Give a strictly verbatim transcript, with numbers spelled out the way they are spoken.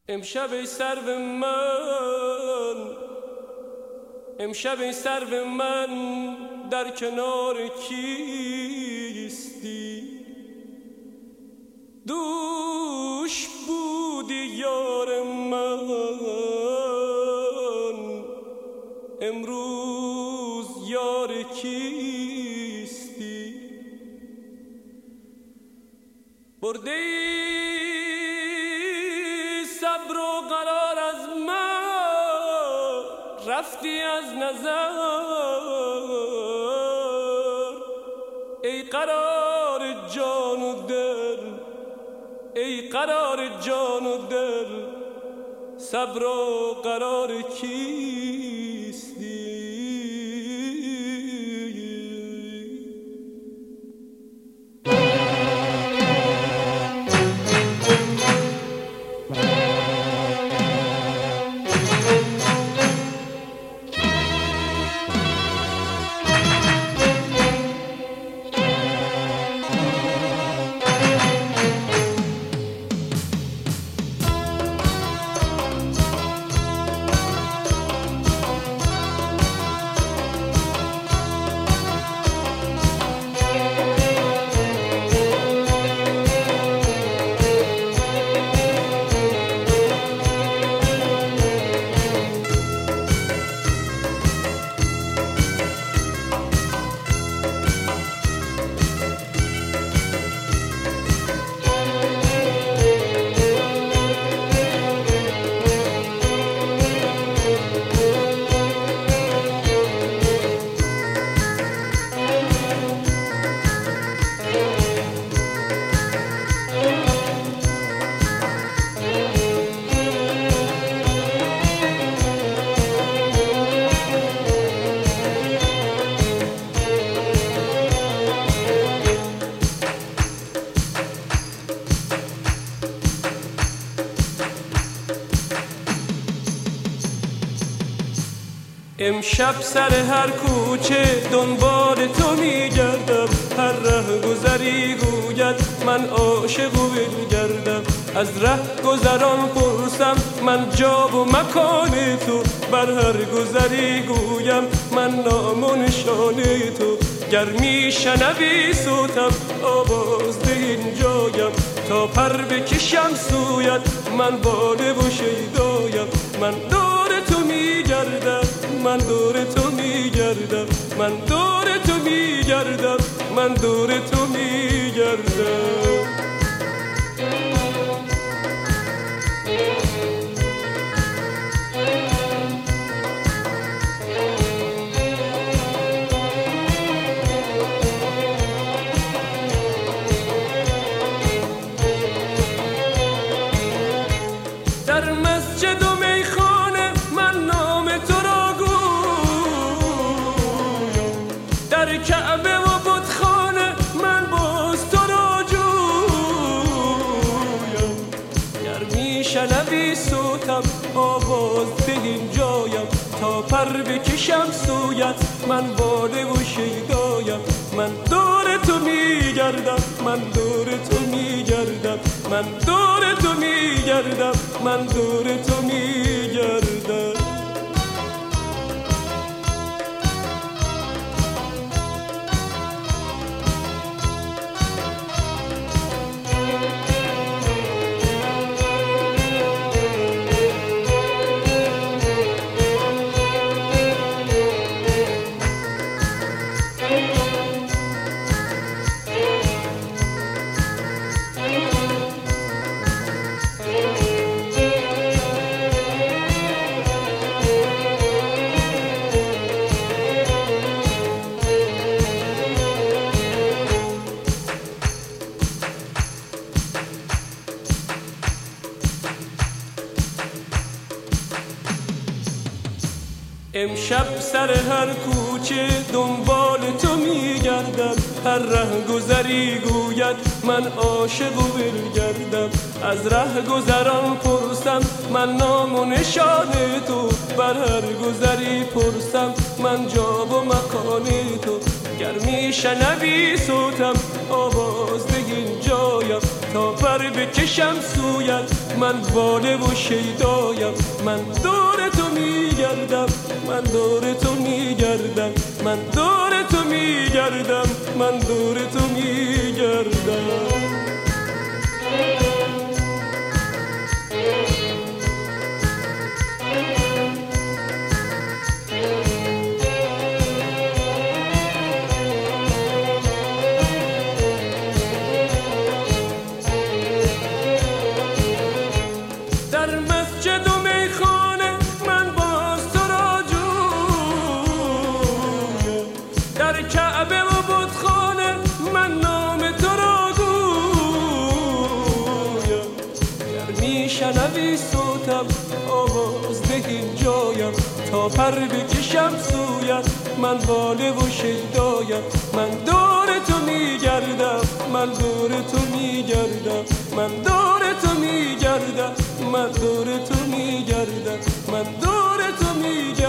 امشب ای سرو من، امشب ای سرو من در کنار کیستی؟ دوش بودی یار من، امروز یار کیستی؟ برده ای صبر و قرار از من، رفتی از نظر. ای قرار جان و دل، ای قرار جان و دل، صبر و قرار کیستی؟ امشب سر هر کوچه دنبال تو میگردم، هر ره گذری گوید من عاشق و بگردم. از ره گذران پرسم من جا و مکان تو، بر هر گذری گویم من نام و نشان تو. گر میشنوی صوتم آواز ده اینجایم، تا پر بکشم سویت من باده و شیدایم. من دور تو میگردم، من دور تو میگردم، من دور تو میگردم، من دور تو میگردم. در مسجد و میخانه من نام تو را گویم، در کعبه و بتخانه من باز تو را جویم. گر میشنوی صوتم آواز ده اینجایم، تا پر بکشم سویت من باده و شیدایم. من دور تو میگردم، من دور تو میگردم، من دور تو میگردم، من دور تو میگردم. امشب سر هر کوچه دنبال تو میگردم، هر ره گذری گوید من عاشق و بگردم. از ره گذران پرسم من نام و نشان تو، بر هر گذری پرسم من جا و مکان تو. گر میشنوی صوتم آواز ده اینجایم، تا پر بکشم سویت. من واله و شیدایم، من دور تو میگردم، من دور تو میگردم، من دور تو میگردم، من دور تو میگردم. در مسجد و میخانه من باز تو را جویم، در کعبه و بتخانه من نام تو را گویم. گر میشنوی صوتم آواز دهین جایم، تا پر بکشم سویت. من واله و شیدایم، من دور تو میگردم، من دور تو میگردم، من دور تو میگردم، من دور تو میگردم، من دور تو میگردم.